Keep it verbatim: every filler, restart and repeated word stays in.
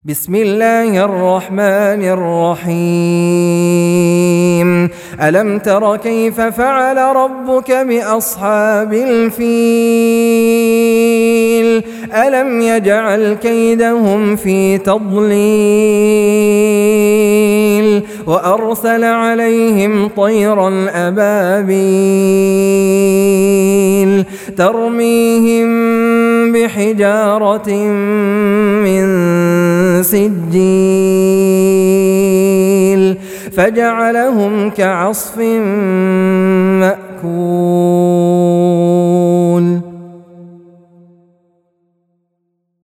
بسم الله الرحمن الرحيم ألم تر كيف فعل ربك بأصحاب الفيل ألم يجعل كيدهم في تضليل وأرسل عليهم طيرا أبابيل ترميهم بحجارة من سجيل فجعلهم كعصف مأكول.